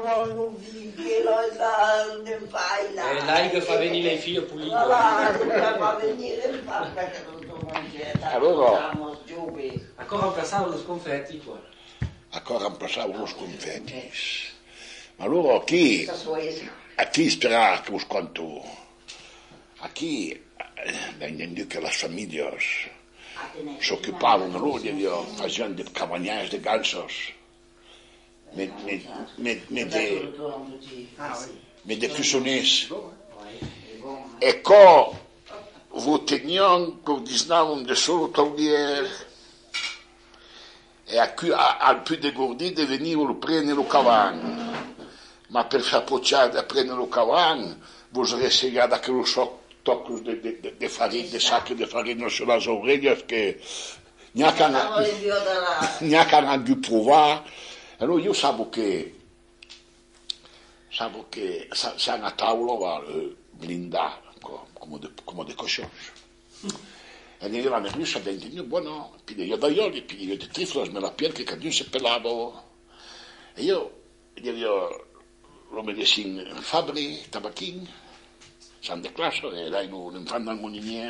non che non fai là. È lei che fa venire i figli puliti. Fa venire il papà che non lo mangiare. Allora, ancora passavano lo sconfetti qua. Ancora passavano lo sconfetti. Ma allora a chi spera que os conto? Aquí, entendido que las familias se ocupaban allora de fazer de cabanhas de gansos, de cuissoners. E quand vous tenions, que diznavam de solo taulier, e al più degordi de venir lo prendere lo cavan. Ma per appoggiare a prendere lo cavan, vous aurez segado aqueles tocos de farinha, de saco de farinha sulle orecchie che neanche hanno più provato. Allora io sabo che c'è una tavola blindata, come de cochons. E io la nervosa dentro, io buono, pide io da ioli, pide io di triflos, me la piel che cadun se pelavo. E io lo medessin Fabri, Tabachin, San de Classo, e lei non fanno al moniniere,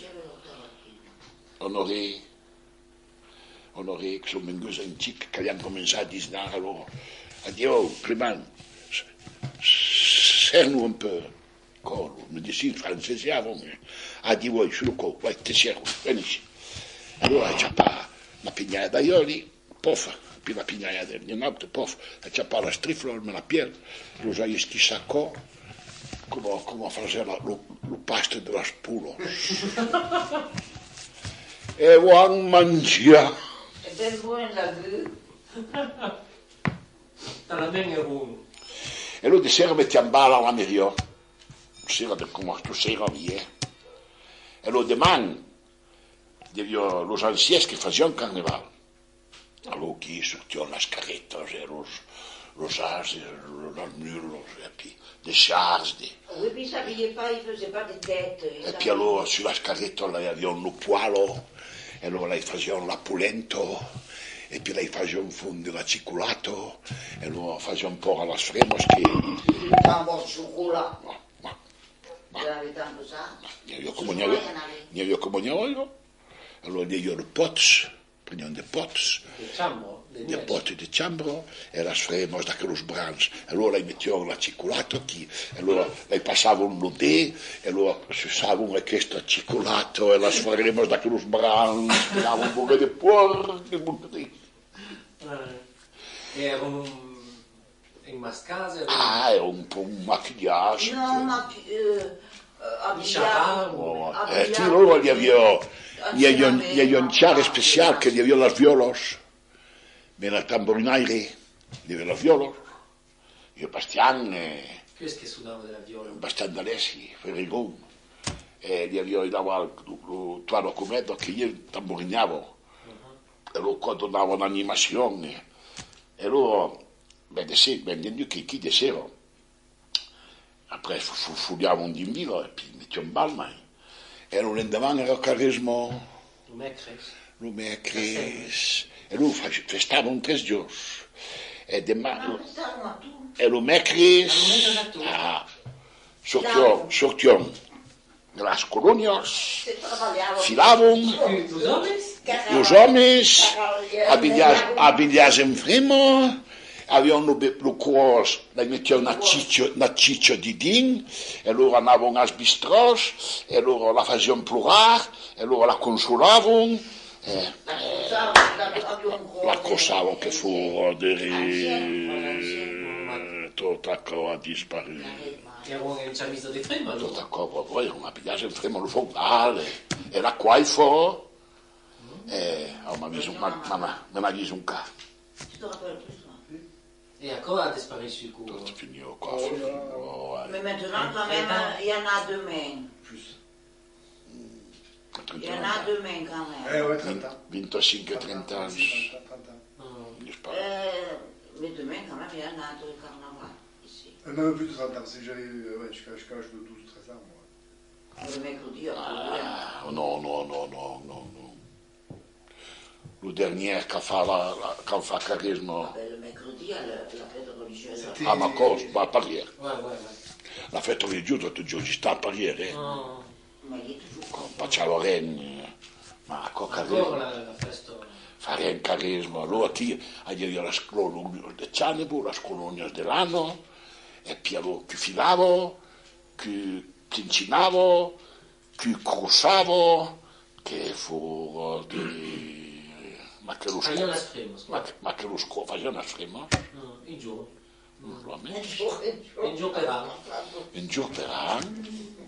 Honoré, che sono vengosi in cic, che hanno cominciato a disnare, allora, addio, Clément, serre-nous un peu, mi dici, francesiamo, addio voi, sullo corpo, vai, te servo, venisci. Allora c'è una pignaia d'aioli, pofa, più la pignaia di un'altra, pofa, c'è la strifla, me la piel, lo sai chissà come fare lo pasto della spulo. E vuoi mangiare? È ben buona la vue. E lui di sera mettiamo balla alla meglio, sera del comando, sera via. E lui domani, los anciens che facevano carnaval. Allora qui sortivano le carretas, los ases, los mulos, et puis des chars. Oui, puis ça ne pas, il faisait pas de tête. E puis allora sulla carretta lei aveva un poalo, e allora lei faceva la polento, e poi lei faceva un fondo di cicolato, e allora faceva un po' alla fremos che... Tanto cioccolato. Tanto sa? Io come io, allora io le pots, prendiamo dei pots, dei potti di ciambro, e le fremos da quellos brans, e allora lei metteva la cicolato aquí, e allora lei passava un lodè, e allora si usava un questo cicolato, e le fremos da quellos brans, tirava un po' di porco, Era in mascase? Era un po' un maquillage. No, abbiamo. Ti loro gli aveva un chiaro speciale che gli aveva le violos, ma la tamborinaire, gli aveva le violos, io Bastian, Qu'est-ce che sudava della viola? Bastian D'Alessi, Ferrigon, e gli aveva dato il tuo comando che io tamborinavo, e lo quando davo un'animazione, e loro, ben chi desero, après fugliavo un dinvilo, e poi mettiamo un balmai, e lo rendevano era carismo, lo mercres, e lui festava un 3 giorni, e lo mercres, sortiamo las colonias, filavam, os homens, abbilhas em fremo, avevano lo cuore, la mettevano una ciccia di din, e loro andavano a bistròs, e loro la facevano plorare, e loro la consolavano, la cosavano che fu tutto a disparu. Era un camisa di frema, no? Tutto a poi era un abbigliaggio in fremo, lo fondale, era coifo, e me l'ha visto un ca. Et encore a disparu sur le Tutto finito coifo. Mais maintenant, quand même, il y en a demain. Il y en a demain, quand même. Ouais, 30 ans. 25-30 anni. Mais demain, quand même, il y en a de carnaval, ici. Même plus de 30 ans, c'est jusqu'à l'âge de 12 ou 13 ans, moi. Le mercredi, No. le dernier che fa carisma Le mercredi, la fête religieuse. a Macos, va a Parier. Ouais. La fête religiosa tutti i giorni sta a Parier, Oh, Ma io ti giuro. faccia Loren, ma a encore carisma. la festa. Fare un carisma, allora ti avevi la scuola di Cianebu, la scuola dell'anno, e poi allora che filavo, che pincinavo, che crussavo, che fu ma che lo Facciamo scuola, las primas, qua. ma che lo scuola faceva una frema, In giù. non lo Un ammetto, giorno, In giù per anno. un giorno per anno,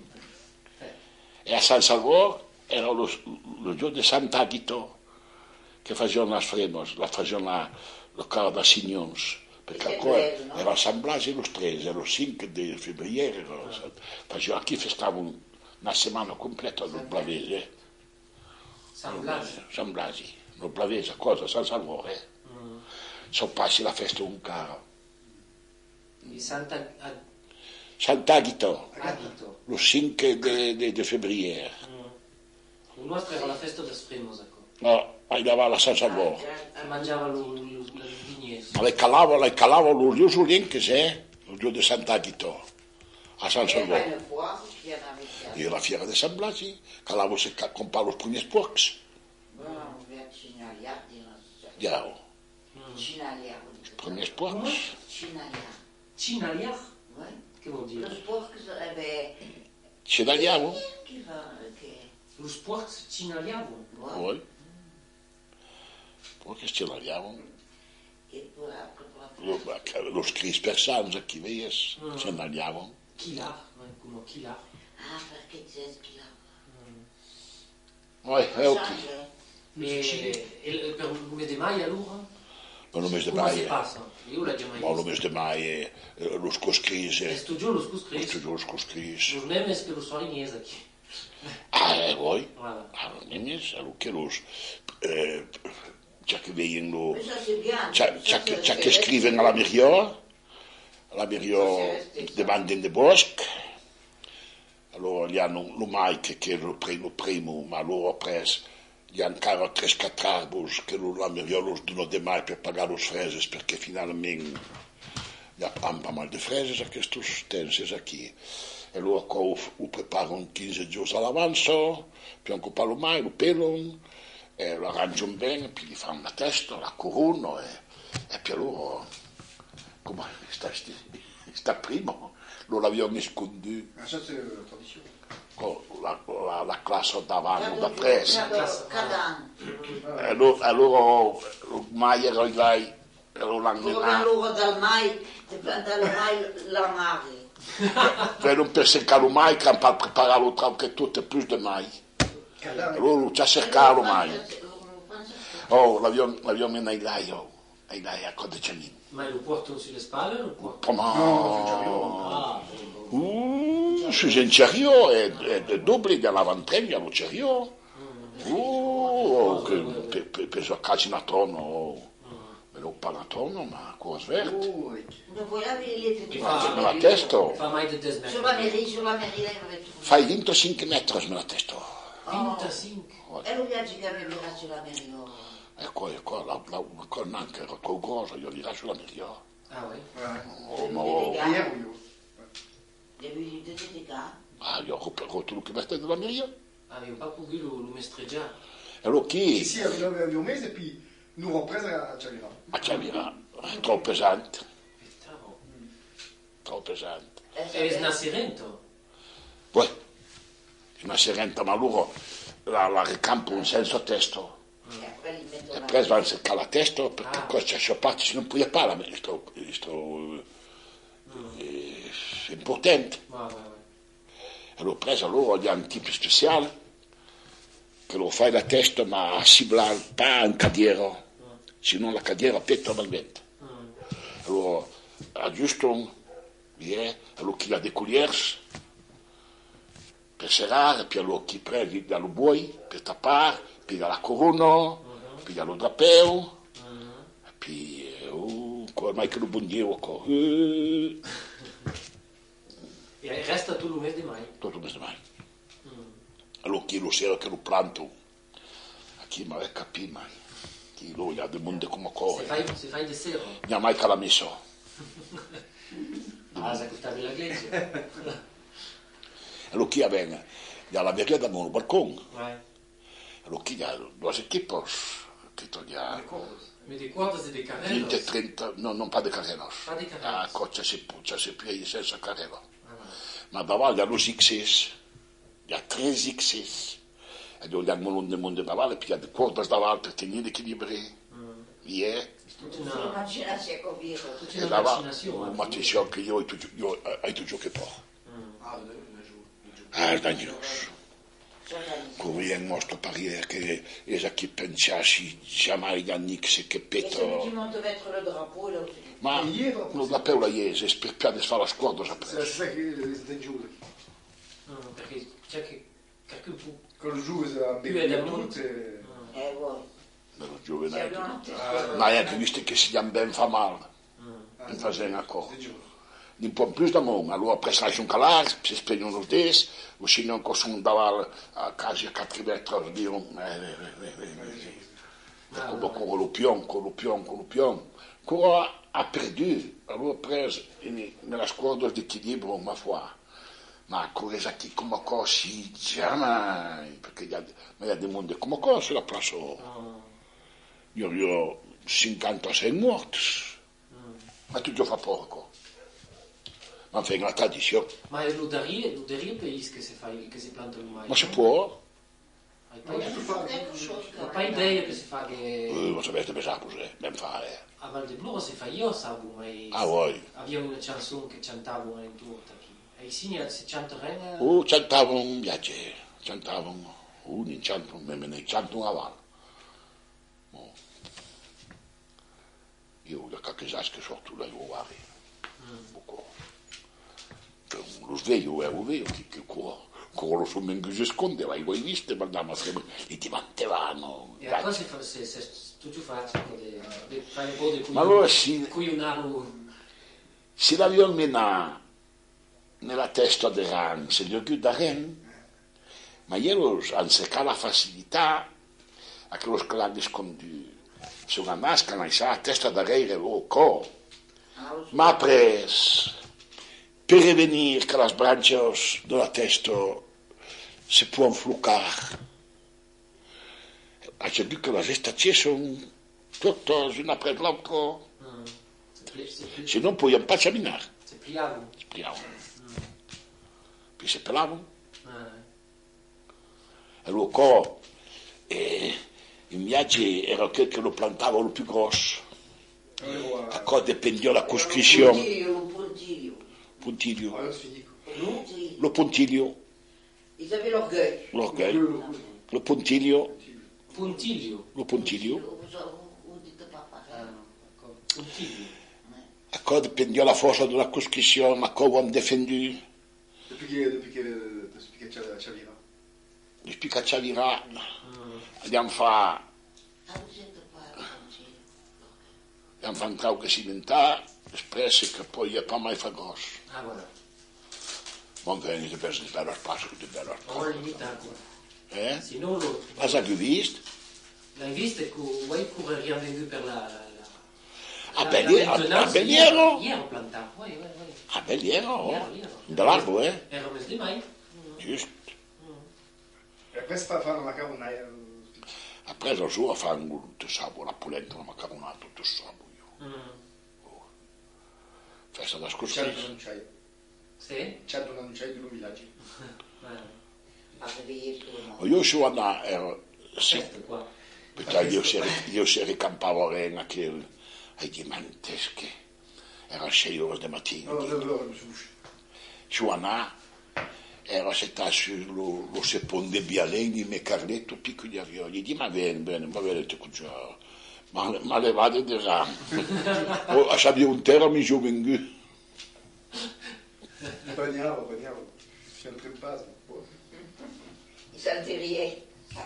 e a San Salvador era lo giorno di Sant'Agito, che facevano le fremos, facevano la cara da Signons, perché ancora era San Blasi lo 3, era il 5 di febbraio, facevano qui festavano una settimana completa al Blavese, San Blas. San Blasi, lo Blavese, cosa, San Salvatore, sono passi la festa un caro. Di Sant'Agito. Sant'Agito, lo 5 di febbraio, Il nostro era la festa del primos, ecco. no, andava alla San Salvatore. Si mangiava il vignese. Ma le calavo lo giusto lì che c'è, lo giorno di Sant'Agito, a San Salvatore. E la fiera di San Blasi, calavo se comprava i primi sporchi. Diao, i primi sporchi. Cinaliar? Che vuol dire? Ci tagliamo? Lo sport cinaliavo? Poi? Poi che ci tagliamo? Lo scris per Sanza, chi veies, ci tagliamo. Chilar, come chilar. Ah, perché c'è schifo. Poi, è ok. E per il lume di mai allora? Ma lo mese di Come si mai, passa? Io l'ho già mai ma lo visto. mese di mai, lo scoscris, E sto giorno lo scus lo Cristo. studio lo scoscris. Lo meme è che lo so in Iesa qui. Ah, voi? Voilà. Ah, non è lo che lo... Già che vedono... Mais ça c'est bien. C'è che scrivono alla Miriò davanti nel bosco, allora gli hanno lo Mike che è il primo, ma loro ha preso, gli hanno ancora 3-4 arbori che la Miriò lo danno di mai per pagare le fresi, perché finalmente gli hanno pas mal di fresi a questi tempi qui. E loro lo preparano 15 giorni all'avanzo, poi ancora lo mai, lo pelano, e lo arrangiano bene, poi gli fanno la testa, la corona, e poi loro, come sta prima, lo l'abbiamo nascondu, Ah, ça, c'est la tradition. con la classe davanti, da presa. Cadan. E allora mai era lei, e lo Come l'hanno loro dal mai, dal mai la mare. per non perseguire mai, che hanno preparato anche tutto più di mai. Cadavre. Allora ci ha cercato mai. Oh, l'abbiamo messo ai lei a Codicianini. Ma lo portano sulle spalle o lo portano? Come? Ah, bon. Su un chariot, è doppio dall'avantreno, lo chariot. Che peso a calci in attorno, me lo parla attorno, ma cosa verde. Oh, oui. Non vuoi avere le La testa, Fa mai di desmettere. sulla mairie lei aveva tutto. fai 25 metri me la testa. 25. E lui viaggi che aveva sulla mairie. Ecco, la anche era con cosa, io gli lascio la migliore. Ah oui. Ouais. Oh, ma Hier, oui. Devi vedere che io ho rotto lo che mette della migliore. Abbiamo pas pu lo mestreggiare. E lo chi? Ici, avec un mes, et puis nous représente à Chavira. Ma c'è via, troppo pesante, Putain, bon. troppo pesante. E Nascirento? Poi, una serenta, ma loro la ricampo in senso testo. E preso vanno a seccare la testa perché cosa c'è scioppato, se non puoi parlare, questo è importante. Ouais. E l'ho preso loro, gli hanno un tipo speciale, che lo fai la testa ma a siblar pas un cadiero, se non la cadiera petto dal vento. Allora aggiustano, allora chi ha dei colliers per serrare, poi allora chi prende dallo buoi per tappare, piglia la corona, piglia lo drapeo, e poi ormai che lo buondiero E resta tu lo mese di mai. tutto il mese mai. Allora chi lo sera che lo planto, a chi mi aveva capito mai. Chi lui ha del mondo come Se cuore. fai di sera. Non ha mai che l'ha messo. Ah, se accostavi la glezia. E lo chi aveva, la verriera da un balcone. Ouais. E lo chi ha due equipos, che toglia Mais des quartos et des 20, carreros. 30, no, non pas de carreros. Pas de carreros. Ah, coccia se piedi senza carrero. Ah, voilà. Ma davanti a los XS, il y a 13 XS. E io gli hanno un mondo davanti, puis il y a des quartos davanti per tenere l'équilibré. Yeah. Toute Sì, une, ma ce la si è capito. toute E une davanti, machination. ma ti so che io hai tu giochi po'. Ah, le jour. Ah, dagnos. Come è il nostro parere che è chi pensaci, jamais gagni che Et petto. celui qui monte mettre le drapeau, là aussi. Ma non la peula iese, per più di fare la squadra C'est sapere. ça qui c'était une jour. Perché c'è che qualche pu. Quand le jour, c'est un Più è da tout. monte. Eh, voi. Dello Se giovane. abbiamo una testa. Ma è che visto che si ben fa male, non fa bene ancora. C'est dur. Un po' più da mano, allora presso un calare, si spegnono lo stesso, o se non possono dare a casa a 4 metri di un... Con lo pion. Ancora ha perduto, allora preso nella squadra di equilibrio, ma foi. Ma cosa che come così, jamais, perché il y a des mondi come così, la place... Io ho 56 morti, ma tutto fa poco. Ma fai una tradizione. Ma è l'uderia paese che si planta il mais. Ma si può? Hai Quelque chose, pas quand même. idea che si fa che Non sapete pensare così, ben fare. a Val di Bluro si fa io sabu, ma Ah, vuoi? abbiamo una canzone che cantavano in tutta qui. E i signi si canteranno. Cantavano un viaggio, cantavano un canto, me ne canto una val. Io da qualche zasca sorto da Iovari. Lo sveglio, che ancora lo so che si scondeva, io hai visto, ma andiamo a fare, li diventavano. E a cosa se tu ci facci di fare un po' di Ma allora sì, cuionaro. se la violmena nella testa di Ran, se gli occhi da Ran, ma io hanno cercato la facilità a che lo scalare scondu. Se una nasca, non sa, testa da Ran e lo co. Ah, lo so. Ma pres, per prevenir que las branches de la testa se puedan flucar. J'ai vu que les estaties sont toutes une après l'autre. Sinon, podían pas caminar. Si pliavo. Se pliaban. Puis se pelaban. E lo co, in viaggi era quel che lo plantava lo più grosso. A cosa dipendia la coscrizione. Un puntiglio. Puntiglio. Alors, c'est fini. Puntiglio. Lo puntiglio. Ils avaient l'orgueil. L'orgueil. Lo puntiglio. Puntiglio. Lo puntiglio. Vous dites pas pareil. Puntiglio. A cosa dipendia la forza della coscrizione, a cosa hanno difenduto. Depuis que Chavira. Li spiega Ciavirà. Andiamo a fare. Ah, vous êtes pas puntiglio. Abbiamo fatto un trauco cimentare, espresso che poi è pas mai fa grosso. Ah, voilà. Non viene di bello spazio, di bello On spazio. limita quoi. Eh? Sinon, Ma sai che ho visto? l'hai visto che vuoi pure rien vendu per la A la Belliero? maintenance. A Belliero? Ieri ho plantato, oui. A Belliero? Ieri. Dall'albo, eh? Era un mese di mai. Giusto. Et après, c'est pas faire un macaron. Ha preso su a fare un sabo, la polenta, una macaronata, tutto sabo io. Festa da scorsa. Chad non c'hai. Sì? Chad non c'hai di un villaggio. Fate vedere tout le monde. Io su andavo, ero, sì, Questo qua. perché io si ricampavo in quel, ai giganteschi, era 6 ore di mattina. Non, 9 heures, je me suis bouché. Su andavo, era settato sullo seponde bialeni, me Carletto, piccoli avioni, gli dico, ma bene, va bene, te cucciò. Ma le vado di là. O c'avevo un terra, mi sono venuto. Bagnavo. Je suis en passe. Ils s'intériaient.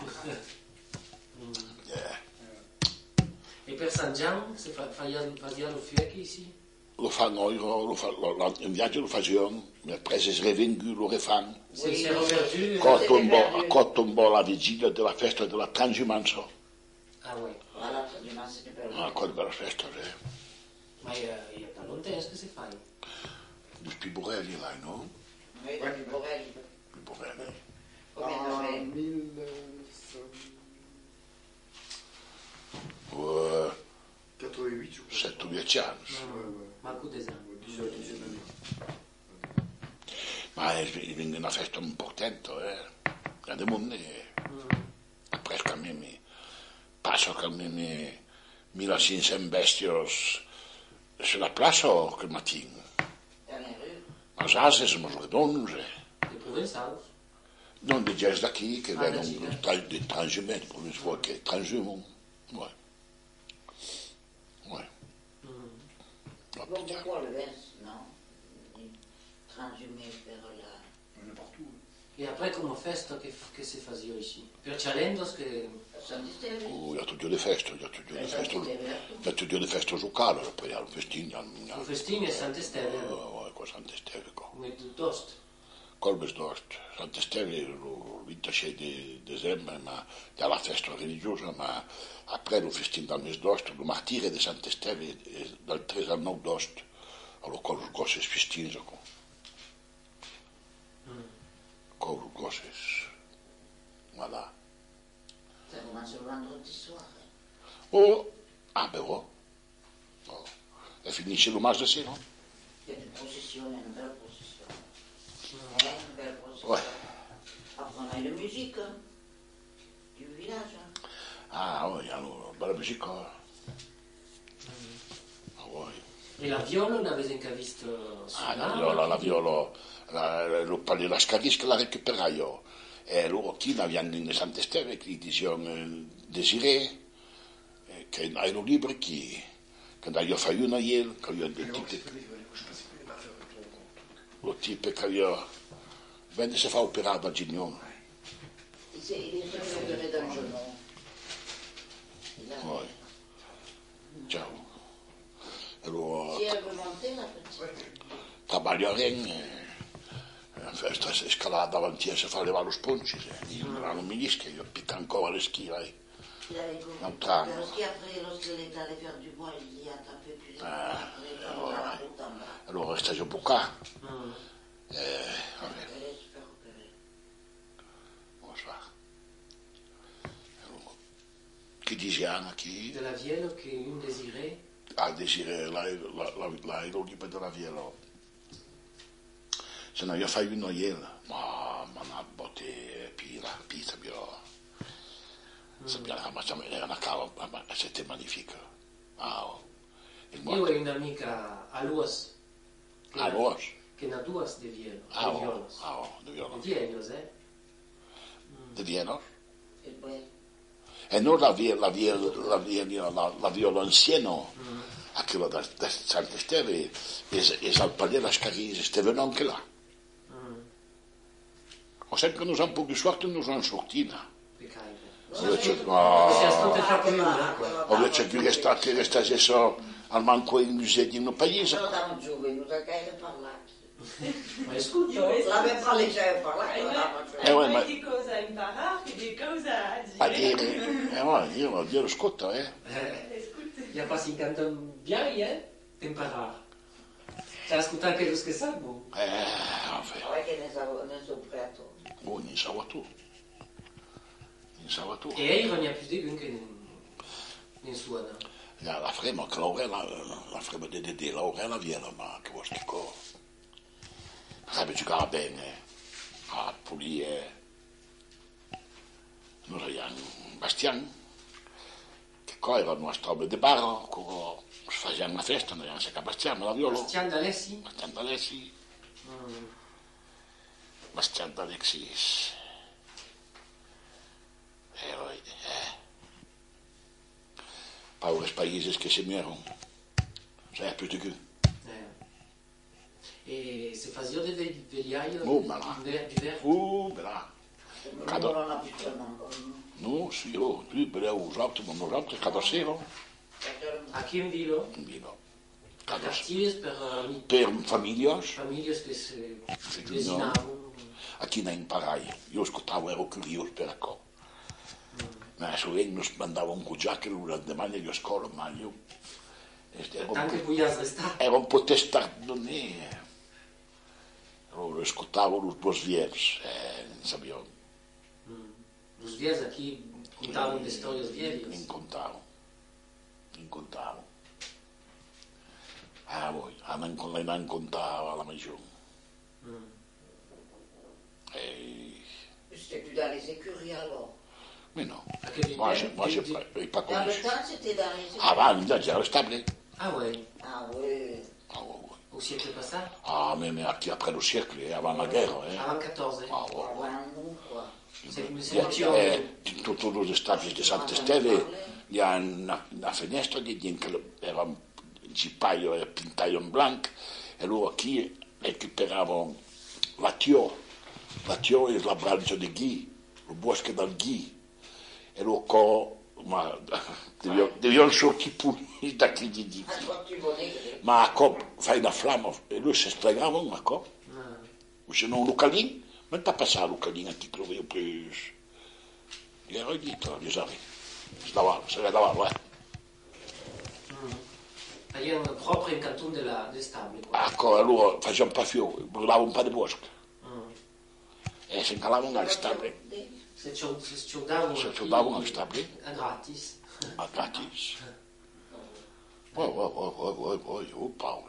E per San Gian si fazia lo fiocchi, sì? Lo fanno, in viaggio lo facevano, mi prese svenuto, lo rifanno. Si è rivergiù. Cotto un po' la vigilia della festa della transumanza. Ah, oui. Voilà, c'est du siete per Ah, quelle belle feste, Ma il n'y a pas longtemps que c'est fait. Gli Spiborelli, là, no? Noi da Borelli. Spiborelli. Come Ah, dove? 1988, je crois. 7-10 anni. Manco des anni. Ouais, dizaine d'années. Ma è una festa importante, grande mondo. Presque a me passo che me 1500 bestios sulla plaza che mattino. Dans les rues. Ma già sono redondos, Les Provençals. non di jazz da qui che Ah, vengono di transhumenti, per esempio, che transhumano. Ouais. Ouais. Bon, pourquoi le verse, non? Transhumé per la... On est partout. Et après, comment festa che si faceva ici? Per Cialendos che... San Stelle. Il y a tutti le feste, il y a tutti le feste locali, poi al festino. Un festino e Sante Stelle. Con Sant'Esteve. Come dost. Colbes d'Ost, Sant'Esteve il 26 di dicembre, ma è la festa religiosa, ma après il festino del mese d'Ost, il martire di Sant'Esteve dal 3 al 9 d'Ost, allora con le grosses festines. Con le grosses. Voilà. Ça commence le vendredi soir. Oh, ah ben oh. E finisce il marzo sera, no? Il y a des processions, une belle procession. Une belle procession. Ouais. Après, on a la musique du village. Ah, oui, allora, bella musica. Ah, oui. E la viola l'avete anche visto Ah, la viola, lo parli la scarisca la recupera io. E loro chi avevano in Sant'Esteve che dicevano Desiré, che hai lo libro chi, che io fai una ieri, che io ho detto, Je sais pas si tu pas faire ton lo tipo che io, venne si fa operare da Gignone. Il est opéré dans le genou. Oui. Ciao. Allora, Si elle veut monter, la petite. trabalharem, festa scalare davanti a se fa levare lo sponci, io non mi rischio, io picco ancora le schiere. Il avait compris. Un tram. Parce qu'après, lorsqu'elle est allée faire du bois, il y a tapé plus de après, dans la route en bas. Allora resta già bucà. Mm. Vabbè, Elle est super opérée. bonsoir. Allora, chi dice Anna, chi? De la viola che un désiré. A desire l'aerolipa della Vielo. Se no io fai uno ieri, ma una botte pizza, sappiamo, ma è una cava, ma è magnifica. Ah, il Io ho un'amica a Luas. Ah, Luas? Che ha due di viola. Ah, di violas. de Vielo. Di ellos, De Vielo? Et ouais. E non la viola anciano, quello da Sant'Esteve, e al Palais Scarise, Steve anche là. Ho sempre che non un po' di sorte, non sono sortina. Peccato. Invece, Siamo tutti troppo lungo. invece più che sta adesso al manco in musei di un paese. Nous avons joué, nous avons qu'à aller par là. Ma ascolta. L'avais parlé, j'avais par là. Ouais, ma- di cosa imparare e di cosa A dire. dire, io lo ascolto, Il a pas 50 ans bien, temperar. C'è ascoltato anche lo che sanno. vabbè, Ouais, che ne so preto. non sa tu. Non sa tu. E io non ne ha più di un che ne suona. La frema, che la frema di Laurella viene, ma che vuoi che cosa? Sarebbe giocare bene, a pulire. Noi abbiamo Bastian, che qua era una strada di barro, che facevamo una festa, noi abbiamo a Bastian, la viola. Bastian d'Alessi. Bastian d'Alessi. Bastian d'Alexis. Pauvres paesi che si muoiono. Sai più di che. E se fazia delle vegliaie Ma là. d'hiver. Bella. Non l'on a più ancora. No, sì, tu bella usato, ma non usato, cada sera. A chi in vilo? In vivo. A Cada sera. quartiers Per famiglie, famiglie che si giudiano. desinavano. a chi ne imparai. Io ascoltavo, ero curioso per ecco. Ma sovint nos mandava un cugià che lo demani a scuola, ma io Tanto puias restar. era un po' testardone. Allora ascoltavo los due viers, non sapevo, Os vias aqui contavam de histórias velhas. incontavo. Ah, voi, non contava la maggiore. C'était plus dans les écuries alors. Mais non, Aquele moi, tempo je de- n'ai pas Dans connu. le temps, c'était dans les écuries. Avant, déjà, restable. Ah ouais, Ah oui. Ah, ouais. au siècle passé. Ah, mais après le siècle, avant la guerre. Avant 14. Ah, ouais. Avant nous, quoi. C'est un tio. Tutti gli stati di Sante Stelle, gli ha una finestra di che era un cipaio e pintaio in bianco, e loro qui recuperavano la tio è la branca di ghi, il bosco del ghi, e loro ma devono sorti puliti da chi di Ah, toi, tu volais. ma a cop fai una flamma e loro si stregavano a cop, o se non un localino, ma non passare il localino che lo vedo più. Gli ero detto, gli sai, se la davano, D'ailleurs, propre in canton de stable. Ecco, allora facevano un po' fiori, brulavano un po' di bosco. E si incalavano alle stabile, Se ciudavano si ciudavano alle stabile, a gratis. a gratis. Poi, Paolo.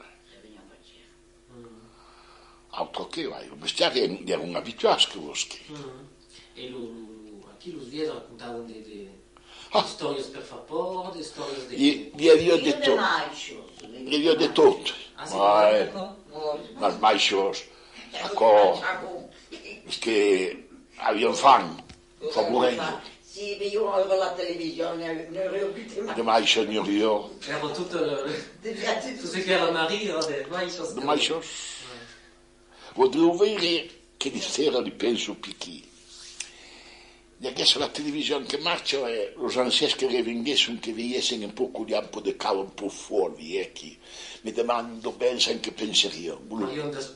Altro che, il bestiario era un abituato che boschi. E aqui os vias raccontavam de Ah. histórias per favor, de histórias de... Gli avevo Io detto, de machos. gli avevo detto tutto. Ah, sì? Ma mai ecco, che avevano fame, favorendo. Sì, io avevo la televisione, ne avevo più di De mais io, Era tutto ce che era Maria, de maïs. de mais volevo vedere che di sera li penso picchi. E adesso la televisione che marcia è los ansies che rivendessero che veiessero un po' di ampo di calo un po' fuori, che mi domando pensa anche penserio. Marion de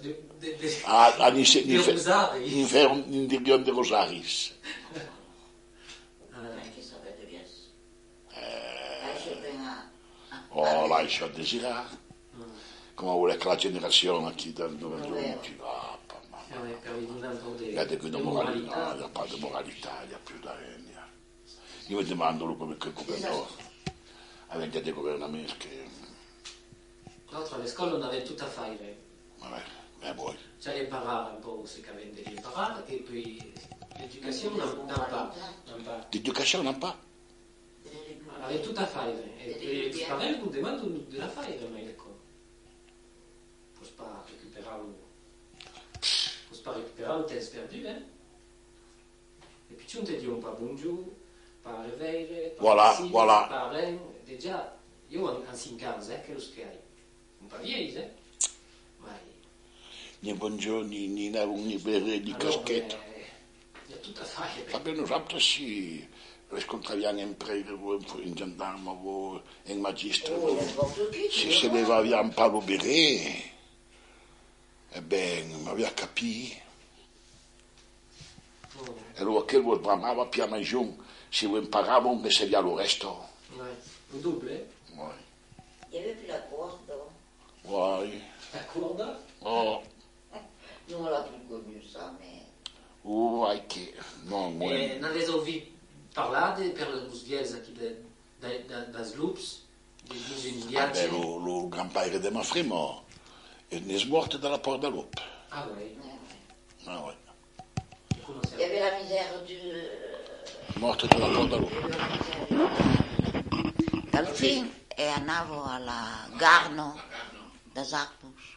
Rosaris. In Dion de Rosaris. Che sapete di essere? Oh, lascia desiderato. Come vuole che la generazione qui da dove giunti, Per vedere un po' il y a de de moralità, il n'y a pas de moralità, il n'y a più da regna. Io mi domando come che governò, avete dei governamenti che, L'altro alle scuole non aveva tutto a fare. vabbè, voi. C'è imparare un po' se che avete di imparare e poi l'educazione non pa. L'educazione un po'? Aveva tutto a fare. E il parents non demandano della fare, ma ecco. Posso pas récupérer le test perdu, hein. Et puis tu te dis, on pas bonjour, pas réveil, pas Voilà, ici, voilà. pas rien. Déjà, io en 5 ans, che lo schiai. Un po' vieilli, ma Ni buongiorni, ni ni bere, ni caschetto. il y a tout à fare. Vabbè, nosaltres sì, riscontraviamo in prego, in gendarme, in magistro, se ne va via un po' bere, ebbene, mi aveva capito. E allora che lo bramava piano giù, se lo imparavano, mi serviva lo resto. Ouais. Un double, Vuoi? Il n'y avait plus la corde. Vuoi? la courda. Oh, Nous, on l'a plus connu, ça, mais... vuoi che... No, E vuoi. non avete ouvi parlare per les vies aquí das loops, des Vabbè, indiani. lo granpadre di mio primo è morto dalla porta lup. Ah ouais, Ah, vuoi. Il y avait la misère du... Morto dalla porta lup. Dal film e andavo alla Garno da Zarpus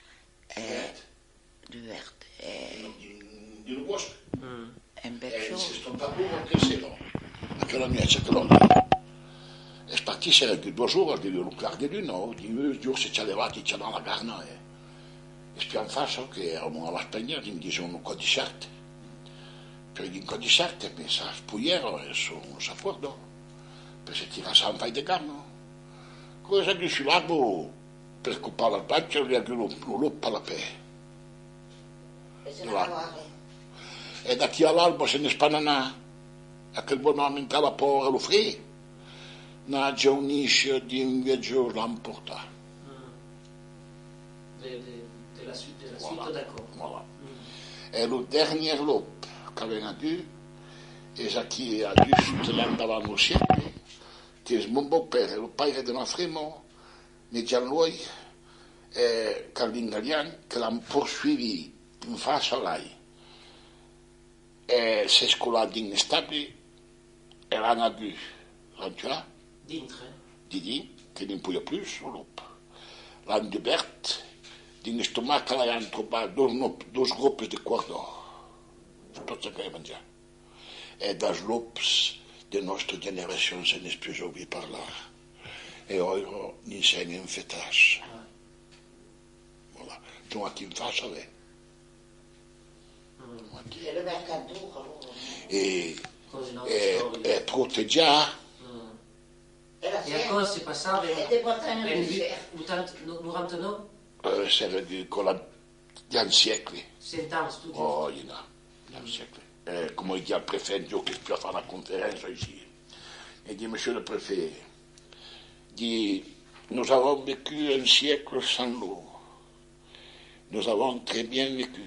du Verde Di un bosco. e un bel show. Si stoppava che se no. A quella mia c'è che lo. E spartisse anche 2 ore, devi lucrare di no, di giù se ci levati, c'è la Garno e spian faccio che eravamo alla Spagna, mi dicevano qua di certe. Per il qua di certe pensa spugliero e sono s'accordo. Per se tira San fai de Garno. Cosa che si largo per coppare la placcia e lo luppa la pe. E se ne Là. andava E da chi all'alba se ne spanana aquel buon uomo entrava poi allo freddo, una giornisce di un viaggio l'emporta. De la suite, Voilà. d'accord. Voilà. Et le dernier lope qu'aveva dû, e qui a dû soutenere davanti sempre, che è mon beau-père, le père de ma frère, mais Gianloi, e Carlin Galian, che l'hanno poursuivi in face a lei. Et c'est scola d'inestabile, e l'hanno dû, l'hanno Dintre. Didi, che non podia più, solo. L'hanno Bert, din stomac l'hanno trovato dos grupos de cordó. Tot ce que he menjat. E das lopes de nostra generació se n'és più ouvi parlar. E ora n'insenyen fetas. Voilà. Sono aquí in faccia, beh. E le mercato, allora. E Cose nostre. proteggiare. E la E ancora si passava. E te portano E in certo. 99, Serve con gli anni secoli. 100 ans, tutti. Oh, gli anni secoli. Come il préfet Joe qui peut faire la conférence ici. Et dit, monsieur le préfet, dit, nous avons vécu un siècle sans l'eau. Nous avons très bien vécu.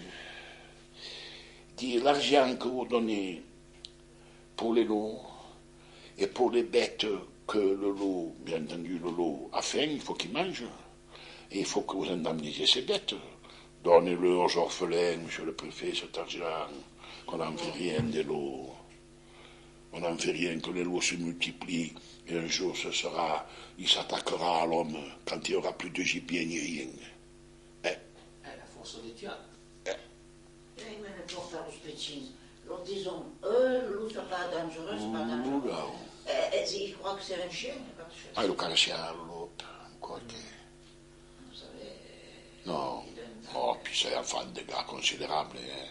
Dit, l'argent que vous donnez pour les lots et pour les bêtes que le lot, bien entendu, le lot a faim, il faut qu'il mange. Et il faut que vous indemnisez ces bêtes. Donnez-le aux orphelins, monsieur le préfet, cet argent. Qu'on n'en fait rien de l'eau. On n'en fait rien, que les lots se multiplient. Et un jour, il s'attaquera à l'homme quand il n'y aura plus de gibier ni rien. La force des diables. E me ne porta lo speccino. Loro dicono, le loup c'est pas dangereux, c'est pas dangereux. Ils croient que c'est un chien. Ah, le caressière, l'eau, quoi que... Vous savez... Non, oh, puis c'est un fan de gars considérable, hein.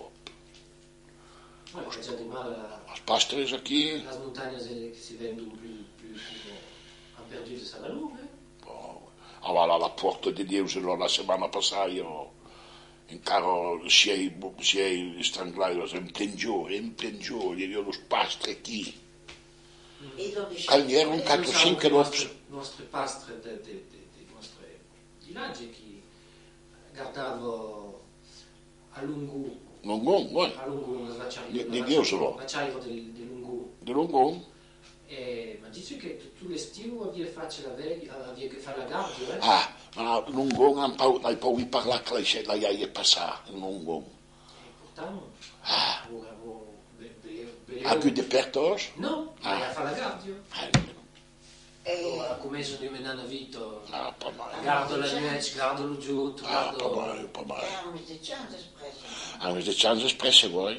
Bueno, c'è già di male Las pastres aquí, las montañas que si vendono più en perdu de Saint-Malo. allora alla porta di Dio, la settimana passata io encara si è strangolato in plein giorno, io lo pastre aquí. Quand il y a un 4 o 5 lopes. Nostri pastre dei nostri villaggi che guardavo a lungo. Lungon, ouais. A lungo l'acciaio di lungo. di Lungon. Ma dici che tu l'estiu avevi fatto la garde, Ah, ma Lungon hai paura di parlare che la iaia è passata in Lungon. Pourtant, Ha più di pertos? no, ma a fare la garde. Allora, come sono io nella vita, Pas mal. guardo la nuce, guardo lo giù, Pas guardo... mal, pas mal. Erano queste chance espresse. Hanno le chance espresse voi?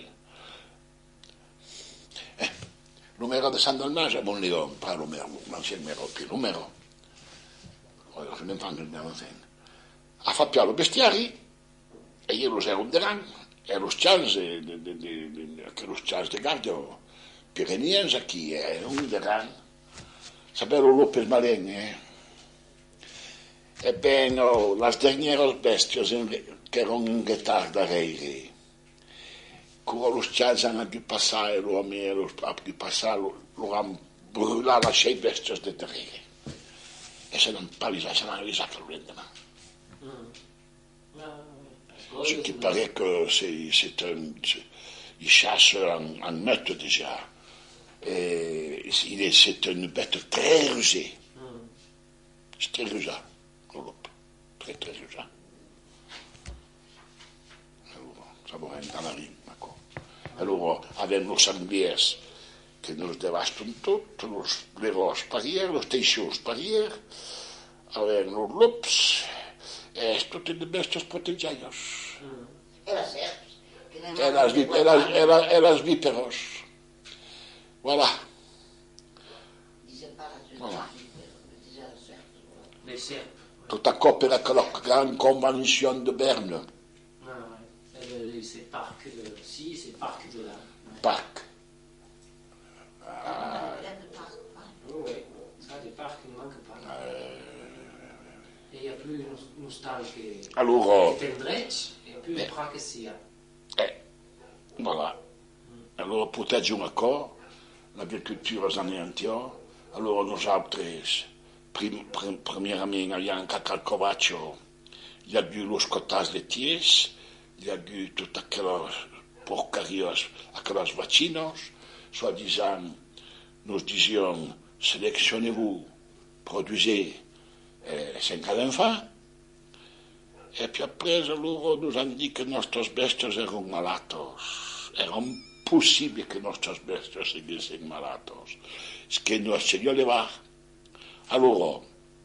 Numero de Sant Dalmage, bon Leon, pas numero, l'ancien numero, più numero. Ora, se ne fanno il mio anziano. Ha fatto più bestiari, e io lo ero un deran, e lo chance, che lo chance de Gardio, Pyrénéens, qui è un deran. Sapere Lopez Malegne, ebbene, las dernieras bestias che erano in retard d'arrière, quand los chats hanno dû passare, l'uomo ha dû passare, lo hanno brûlato le 6 bestias de terrere. E se non palisa, se n'hanno risato il rendement. Ce qui paraît que il chasse en meute déjà. C'est une bête très rusée. C'est très rusant, le loup. Très, très rusant. Ça va rentrer dans la rime, d'accord. Alors, avec nos sangliers qui nous dévastent tout, les roches parières, les teixos parières, avec nos loups, et toutes les bestias protégées. E la serpe. Et les viperos. Voilà. Disait pas la Voilà. disait la serpe. Les serpes. Tout à coopérer avec la grande convention de Berne. C'est le parc de... Si, c'est le parc de la... Parc. Plein de parcs. Oui, ça, des parcs qui ne manquent pas. Et il n'y a plus une stalle qui Alors, est Dredge, et puis un parc ici. voilà. Alors, protegge un accord, l'agricultura s'aneantiò, allora nosaltres, primerament, hi ha Cacal Covacho, hi ha hagut los cotas letiers, hi ha hagut totes aquelles porqueries, aquells vacinos, soi-disant, nos disions, sélectionnez-vous, produisez 5 enfants, et puis après, alors, nous han dit que nostres bèsties eren malatos. Era impossible que nostres bèsties siguessin malatos. És que no se dio llevar. Alors,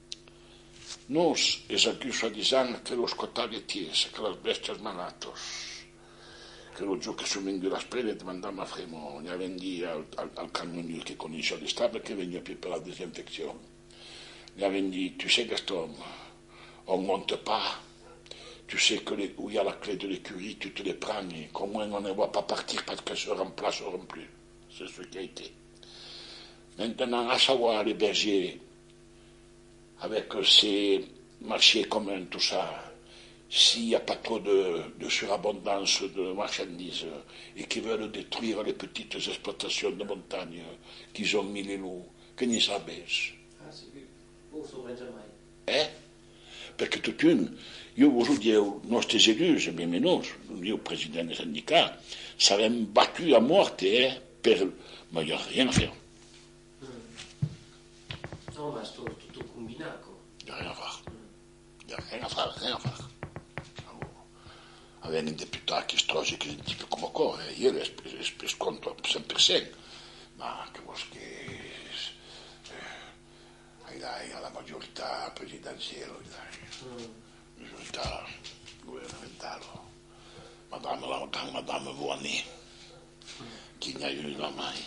nos, és aquí, soi-disant, que los cotavetiers, que les bèsties malatos, que lo giù che sono venuti a spreme e mandavano a fremo, ne avevano detto al camionier che conosce l'estable che veniva più per la disinfezione. Ne avevano detto, tu sais Gaston, on monte pas. Tu sais que où il y a la clé de l'écurie, tu te les prends, et qu'au moins on ne va pas partir parce qu'elles se remplaceront plus. C'est ce qui a été. Maintenant, à savoir les bergers, avec ces marchés communs, tout ça, s'il n'y a pas trop de surabondance de marchandises et qui veulent détruire les petites exploitations de montagne qu'ils ont mis les loups, que n'y s'abaisse. Ah, c'est beau, ça va jamais. Parce que tout une, io voglio dire, nostres élus, même nous, io président des syndicats, s'avem battu à morte, mais il n'y a rien à faire. Non, ma c'est tout combiné, quoi. Il n'y a rien à faire. Il n'y a rien à faire, rien à faire. Avere un deputato che strozzi che è tipo come cuore, io sconto 100%, ma che vuoi che dai alla maggiorità presidenziale, maggiorità governamentale, madame Vuani, chi ne ha eu mai?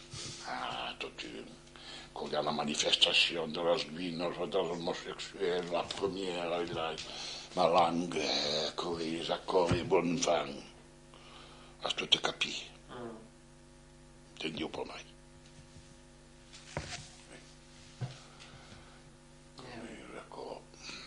Quand il y a la manifestation de las Guinos, des homosexuels, la première, la langue, les accords et bonnes femmes, à tout te capi. C'est Dieu pour moi. D'accord.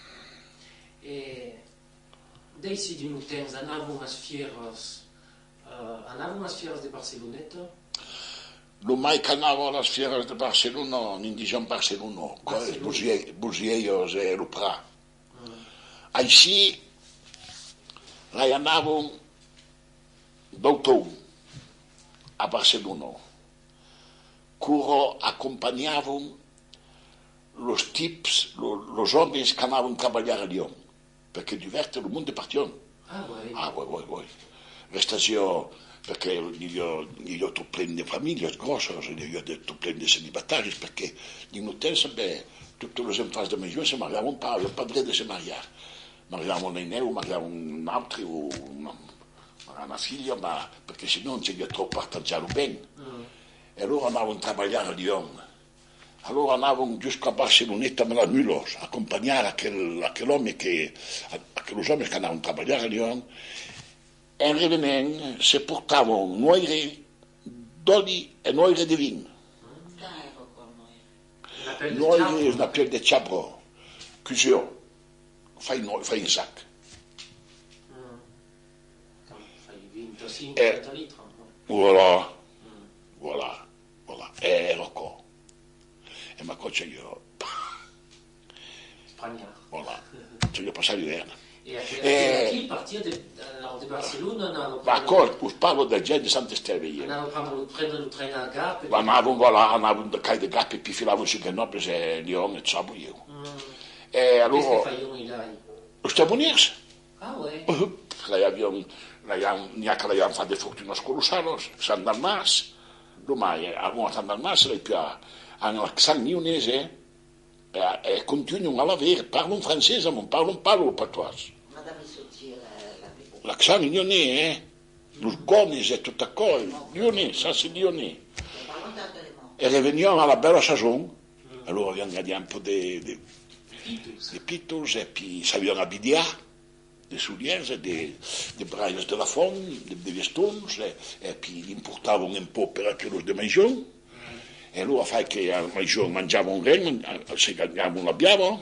Et d'ici d'un temps, anàvem às fieres de Barceloneta. Lo mai che andavo alle fiere di Barcellona, non diciamo Barcellona, Bugieios e Lupra. Així, là anàvem d'autor a Barcelona. Curo accompagnàvem los tips, los homes que anaven a treballar a Lyon, perché diverte il mondo partion. Ah, oui. Ah, oui. Restació, perché hi ha tot plen de famílies grosses, hi ha tot plen de celibataris, perquè in un temps, tutti els infants de major se mariaven pas, il padre de se mariar. Mariaven un neu, mariaven un altre, o una figlia, ma perché se no non c'era troppo parteggiato bene. E allora andavano a treballar a Lyon. Allora andavano giusto a Barceloneta amb les mulos, a acompanyar aquell home aquells homes que anaven a treballar a Lyon. En revenent se portaven noire d'oli e noire de vin. Noire és una pell de xabro, cusió, fa in sac. Fa 25 litres. Voilà. E rocco. E ma cosa io... Spagnard. Voilà. Ce l'ho passato l'hiverno. E a partir de Barcelona D'acord, us parlo del gent de Sant Esteve. Anàvem a prendre el tren a Gap. Anàvem de Cai de Gap e poi filavamo su Grenoble e Lyon e Sabo io. E allora... Qu'est-ce que faillons là? Os Taboniers? Ah, ouais. N'hi ha que l'havien fatto dei fortunos colossalos, Sant Dalmas, ormai a Sant Dalmas hanno l'accent lyonnese e continuano a l'avere, parlano francese, ma non parlano patois. L'accent lyonnais, los gones e tutto quello, lyonnais, ça c'est lyonnais. E reveniamo alla bella saison, allora abbiamo un po' di pitos e poi sapevano abbigliare, de souliers, de brailles de la font, de vestons, e poi li importavano un po' per aquellos de Maijon, e allora fa che a Maijon mangiavano ren, se ganavano l'abbiamo,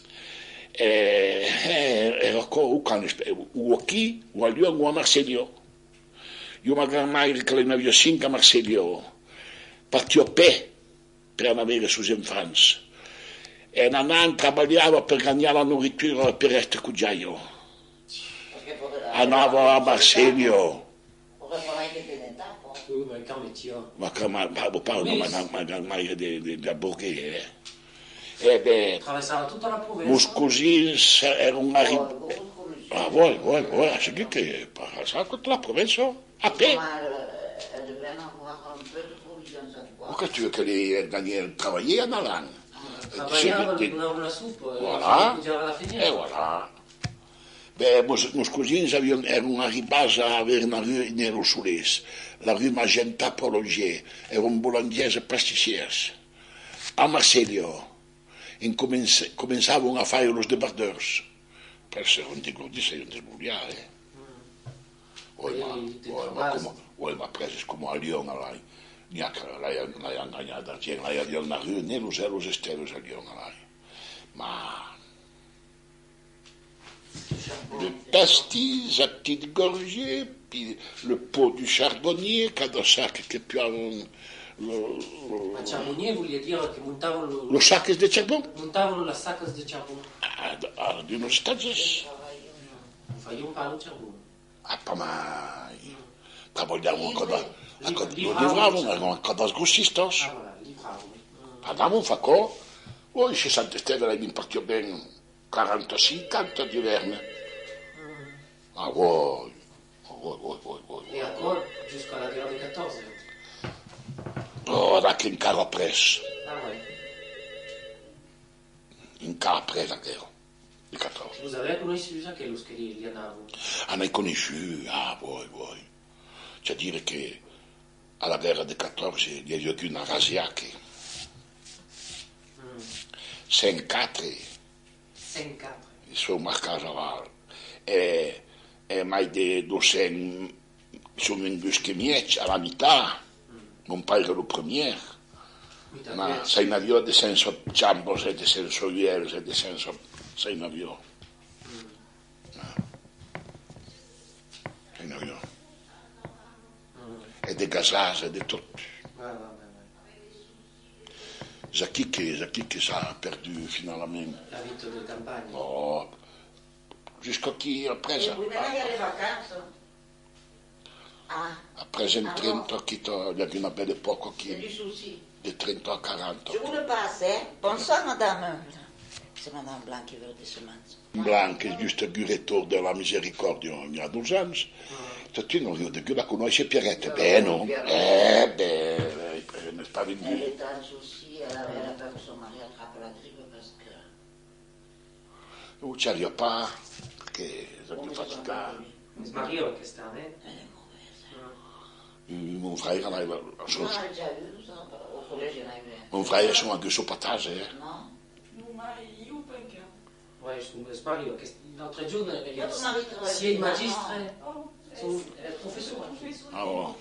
e o qui, o a Lyon, o a Marseille. Io magari mai che ne avevo 5 a Marseille, partì a pé per avere sue infanzie. E Nanan lavorava per guadagnare la nourritura per essere cugiaio. Andava a Marsilio. Ma parlo mai di Borghese. Attraversava tutta la provincia. Moscosins era una voilà, c'est dit que ça toute la province à paix. Pourquoi tu veux que les Daniel travailler en Alain? Travaillava la soupe. Voilà. Et voilà. Ben, meus cousins erano arrivati a avere una rue nero Soulès, la rue Magenta Prologier, erano bolognesi pastissiers. A Marsilio cominciavano a fare los debardeurs. Per essere un deglutisse e un desbugliare. Oi, ma preso come a Lyon, l'hai ingagnato, l'hai a Lyon na rue, né los elos esteros a Lyon, ma le pastis à petite gorgée, puis le pot du charbonnier, cada sac che più avevano. Ma charbonnier voulait dire che montavano Lo sac de charbon? Montavano la sacca di charbon. Di unos States. Faziamo un palo di charbon. Pas mai. Trabalhavam livravam, eram cada grossistas. Andavam un facò, poi 60 stelle lei mi partiu ben 40, 50 di verne. Ah, vuoi. Et encore jusqu'à la guerre de 14. Oh, anche in carro appresso. Ah ouais. In carro appresso la guerra di 14. Vous avez connu Jacques Lusche lì andavo? Ah, ne conosciuto, vuoi. C'è a dire che alla guerra del 14 gli è più una rasiache. 5-4. Il suo marcato e mai de 200 sono in buschemiec alla metà, non pare lo premier. Ma sei navio di senso Chambos e di senso Viers e di senso sei navio. Sei navio. E di Gazas e di tutto. Jacques che s'ha perdu finalement. La vita di campagna. Oh, jusqu'à qui après ça. Après un 30 qui il y a une belle époque qui de 30 à 40. Je vous le passe, hein. Bonsoir, madame. C'est madame Blanc qui veut des semences. Blanc è giusto il direttore della Misericordia ogni a 2 anni. Tu non la conosci Pierrette? Bene, n'est pas venu. Elle est en souci, elle avait peur que son mari attrape la grippe parce que... Non ci arriva pas, perché è più faticato. Si mariò quest'anno, eh? Elle est mauvaise. Mon frère en a eu la On chose. a déjà eu ça, au collège, il y en a eu. Mon frère sono anche suo patage, Non? Nous marions ou pas qu'un? Ouais, je me mario. L'altro giorno Votre mari travaille. si è il magistre, Oh, professore. Ah bon.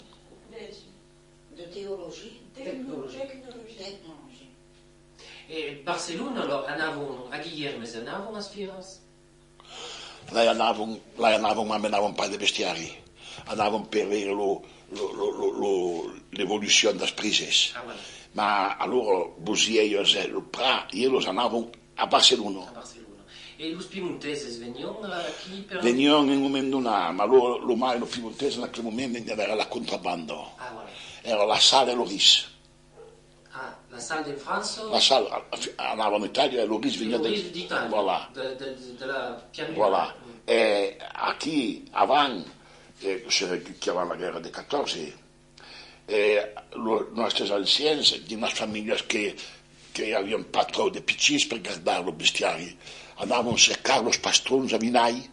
De théologie. Technologie. Technologie. E Barcellona allora andavano a Guillermo, andavano a Spiras. Lei andavano, ma andavano un paio di bestiari. Andavano per vedere l'evoluzione delle sprise. Ah, voilà. Ma allora Busiello e il Pra, io andavo a Barcellona. A Barcellona. E lo piemontese venivano qui per... Venivano in un momento, ma allora lo piemontese in quel momento era la contrabbando. Ah, voilà. Era la Salle Loris. Ah, la salle in Francia? La Salle andava in Italia e Loris veniva d'Italia. Voilà. Della pianura. Voilà. E qui, avant, che aveva la guerra del 14, le nostre ancienne di una famiglia che avevano pas trop di piccini per guardare i bestiari, andavano a cercare i pastroni a Vinai.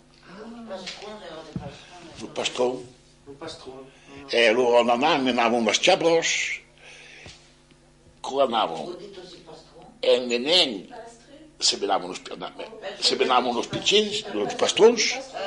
Il pastrone. E allora andavano a Sciabros, andavano, e nenè se venavano i piccini, i pastroni,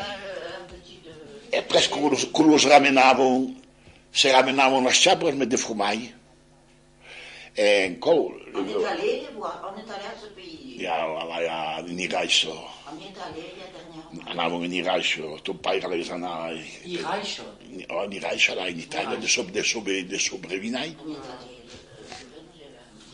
e presto con los ramenavano, se ramenavano a Sciabros met de fromage. E ancora... En Italie, on est allé à ce pays. Ja, in Iraïso. En Italie, il y a dernièrement. Andavamo in Iraïso, tu pai che avevi Iraïso? in Iraïso, là, in Italia, de sobrevinai. En Italie.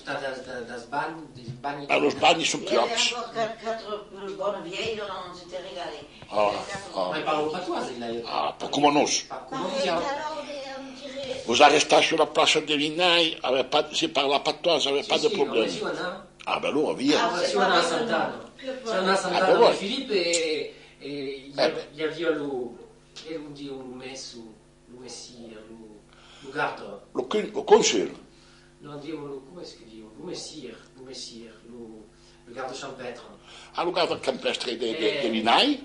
das bagni. Los bagni sono Il y avait chiusi. encore quatre bonnes vieilles, on s'était régalé. Ma parlo patoise, là. Ah, pour comme nous. Comment dire? Vous arrêtez sur la place de Vinay, c'est par la patoise, il n'y avait pas de problème. Ah, ben allora, via. Si on a Sant'Anna. Si on a Sant'Anna di Filippo e gli avvio un messo, lo messire, lo gardo. Lo consul. Non dico, come si dice? Lo messire, lo gardo champêtre. Ah, lo gardo campestre di Vinay?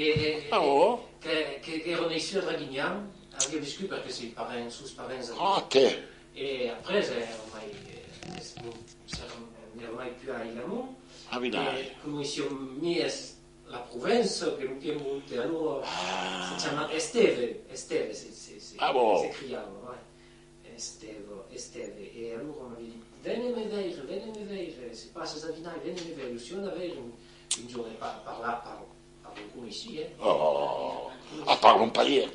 Che erano i suoi Draghignan, aveva vissuto perché si parlavano sus parents. Ah, te. E après, non era mai più a Ilamont. A Vinay. Come siamo messi la Provence, che non Piemonte, allora si chiama Esteve, si criava, Esteve. E allora mi dice, venimi vedere, si passa a Vinay, venimi vedere, se non avere un giorno parlare come ici, Oh, parlo un palier.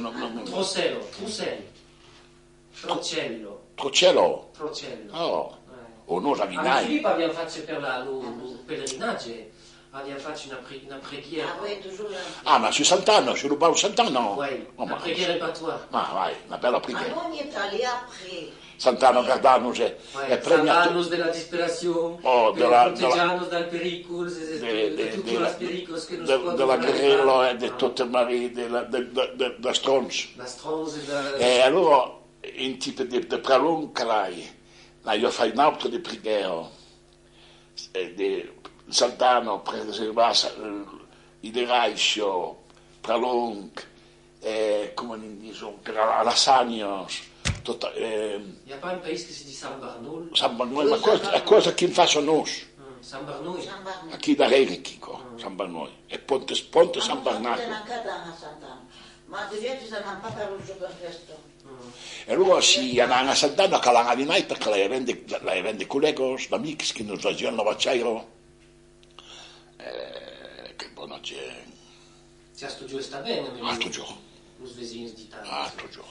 Trocello. Oh, noi a A Vinay. Filippo abbiamo fatto per il pellegrinaggio, abbiamo fatto una preghiera. Ah oui, toujours. Ah, ma su Sant'Anna, su Rubao Sant'Anna? Oui, una preghiera patois. Ma vai, una bella Ah, preghiera. on y est allé après. Sant'Anna Gardanus è premiato. Salvarnos della disperazione, proteggernos dal pericolo, di tutti i pericoli che nos possono della guerrilla e di tutte le marie, da Strons. La stronza, E allora, in tipo di pralung calai, io fai un altro di preghiera, di Sant'Anna, preservare il Reich, pralung, come dicono, la Sagnos. il n'y a pas un pays che si dice San Barnol. San Barnoi, ma è cosa che faccio noi, San Barnol. qui da Rerichico, San Barnoi, e Ponte San Barnaco. Ma di viaggio non hanno fatto lo gioco per questo. E allora si andava a Sant'Anna che la mai perché la rende colleghi, amici che non facevano la vacciaio. Che buona gente. Si sto giù sta bene, Altro giù. Lo svesino d'Italia. Altro giù.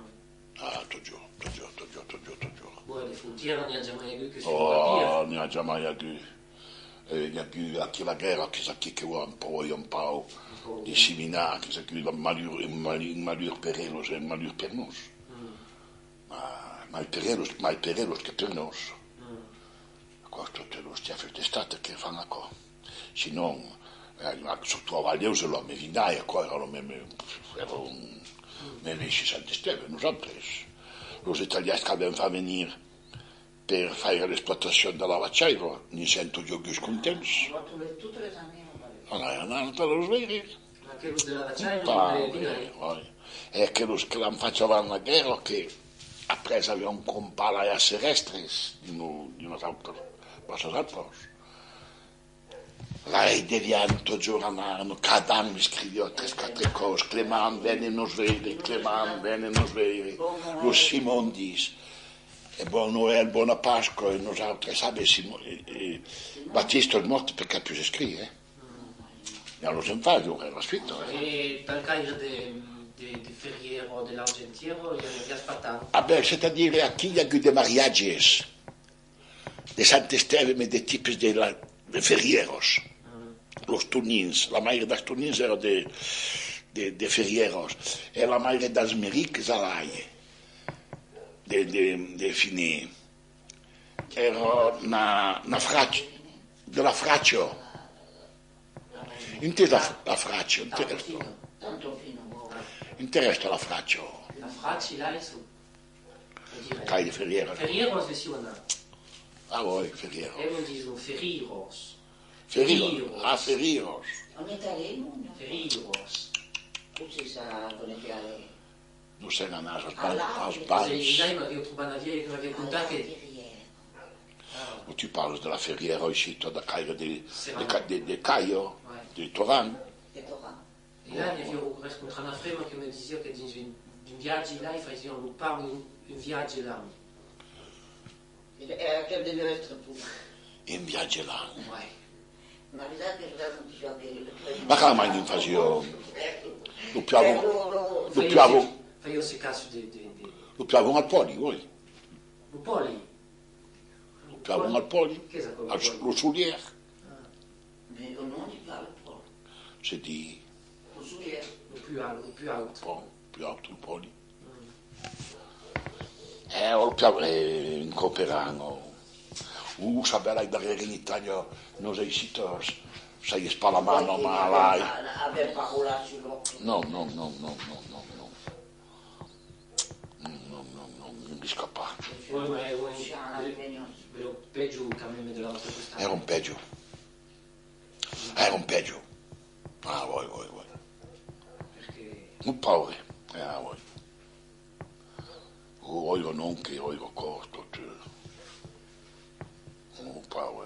Poi le frontiere non ha mai più che si Oh, non ha mai più. Il y a più anche la guerra, che sa chi che vuole un po' di seminari, che sa che un malheur per loro e un malheur per noi. Ma il perello che per noi. Questo te lo stiamo d'estate che fanno qua. Se non, sotto a Vaglioso lo Mevinai, era un esci Sant'Esteve, noi abbiamo preso. Los italiani che abbiamo fatto venire per fare l'esplotazione della vacciaia, ne sento io più contenti. Tutte le anni. Non te lo svegli. Anche lo della vacciaia, è che l'hanno facevano la guerra che ha preso un compala a terrestris di unos altros. Lei devianto giornano, cada anno mi scriveva 3-4 cose, Cleman bene non svegli, lo Simon dice, e buon Noel, buona Pasqua, e nosaltres, sapessimo, Battista è morto perché più si scrive, e allora si fa, era scritto. E per caso di ferriero dell'argentiero, gli hanno aspettato. Ah beh, c'est-à-dire, a chi gli ha dei mariaggi, de Sant'Esteve, ma dei tipi de ferrieros. Los Tunins, la maioria das Tunins era de ferrieros, e la maioria das Meriques alai, de Fini, era na Fraccio, della Fraccio, intesa la Fraccio, Tanto fino. interessa la Fraccio, La Fracci là, su. cai di ferrieros. Ferrieros visiona. Ah voi, ferrieros. E non dicono ferriros. Ferrieros. On est allé, nous. Ferriros. Aussi ça, on était allé. Non sei una nasa, Ah, sbagli. Io trovo una via che mi aveva contato che... O tu parli della ferriera uscita da Caio di Caio, di Toran. Et Torah. E là, mi avevo riscontrato una ferma che mi diceva che in un viaggio là, facevano un par un viaggio là. Et qu'elle devait être pour. In viaggio là. Ouais. Ma verità che non ti giochi. Ma come mai non facevo? Lo Fai io se caso di... piavo al poli, voi? Un po' lì. Tu avons al poli? Che sa come Lo soulier? Mais non, on dit pas le polo. Si dit, Le soulier. lo più alto. bon, più alto il poli. In Coperano. Sapeva da che in Italia non sei sito, sei spalamano, ma lai. Avec parola sull'occhio. No, non mi scappa. Ve lo peggio cammino della vostra quest'anno. Era un peggio. Ah, voi. Perché Un paure. Voi. Oigo non che oigo costo. Un paure.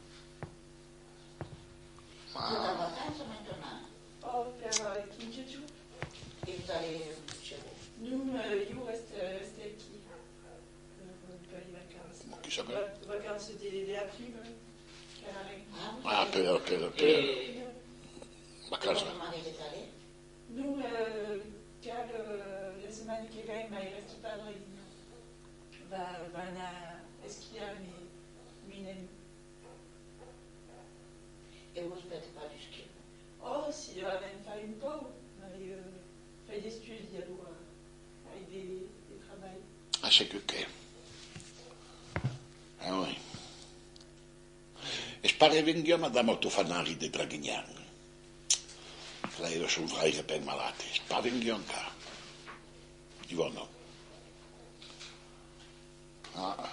Vous êtes en vacances maintenant? Oh, per 15 giorni. Et vous allez chez vous? Nous, io reste aqui. Per le vacanze. Chissà che. Le vacanze della prima. Carré. Ah, per. Ma casa. Comment vous êtes allé? Nous, car la semaine che viene, ma il reste pas la ligne. Van a esquiar Minen. Et vous ne faites pas du ski? Oh, si, van fare un po', ma fai des studi allora, fai des travail. Ah, c'est che. Ah, oui. E spare venghio madame Autofanari de Draghignan. Lei sono vrei per malati. Spare venghio anche. Dico no. Ah.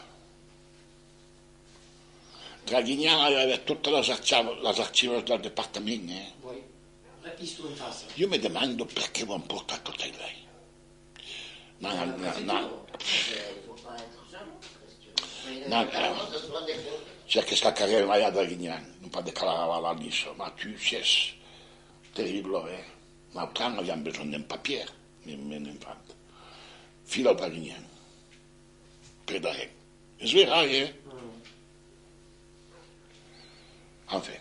Draghignan aveva tutte le archive del dipartimento. voi isto in face. Io mi domando perché mi hanno portato da lei. No. Il faut pas être jaloux. Non, c'è che scaccare mai a Draghignan, non può declarare la lista, ma tu sei terribile, ma autrement abbiamo bisogno di un papier, meno infante. Filo a Draghignan, per dare. È vero, Enfin,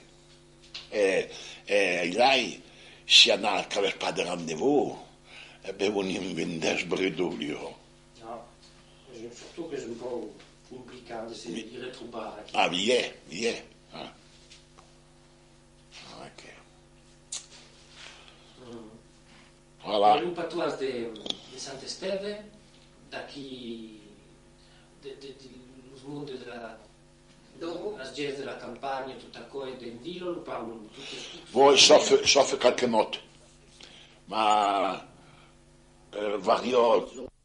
lei si andava a pas de rendez-vous, avevo un vendesbredolio. No, surtout che sono un po' complicato se di ritrovare. Ah, vi è. Ah. Ok. Voilà. Le patois de Saint-Esteve, daqui do mondo las geste della campagna, tutta cosa del vilo, lo parlano tutte. Voi soffre qualche moto, ma vario